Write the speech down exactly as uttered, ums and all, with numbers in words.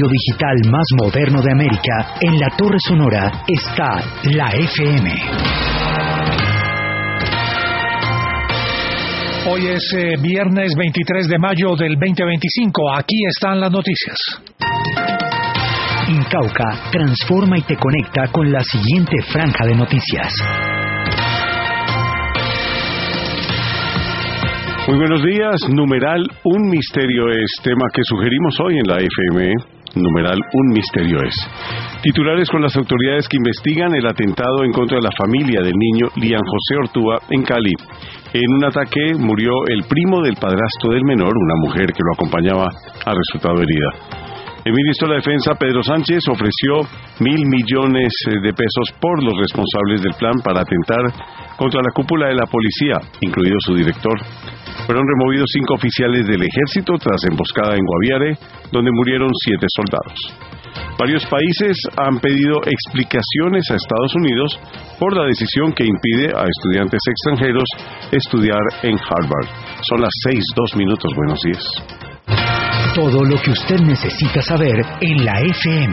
digital más moderno de América, en la Torre Sonora está la F M. Hoy es eh, viernes veintitrés de mayo del veinte veinticinco. Aquí están las noticias. Incauca transforma y te conecta con la siguiente franja de noticias. Muy buenos días. Numeral Un Misterio es tema que sugerimos hoy en la F M. Numeral Un Misterio es. Titulares con las autoridades que investigan el atentado en contra de la familia del niño Lian José Ortúa en Cali. En un ataque murió el primo del padrastro del menor, una mujer que lo acompañaba, ha resultado herida. El ministro de la Defensa, Pedro Sánchez, ofreció mil millones de pesos por los responsables del plan para atentar contra la cúpula de la policía, incluido su director. Fueron removidos cinco oficiales del ejército tras emboscada en Guaviare, donde murieron siete soldados. Varios países han pedido explicaciones a Estados Unidos por la decisión que impide a estudiantes extranjeros estudiar en Harvard. Son las seis, dos minutos. Buenos días. Todo lo que usted necesita saber en la F M.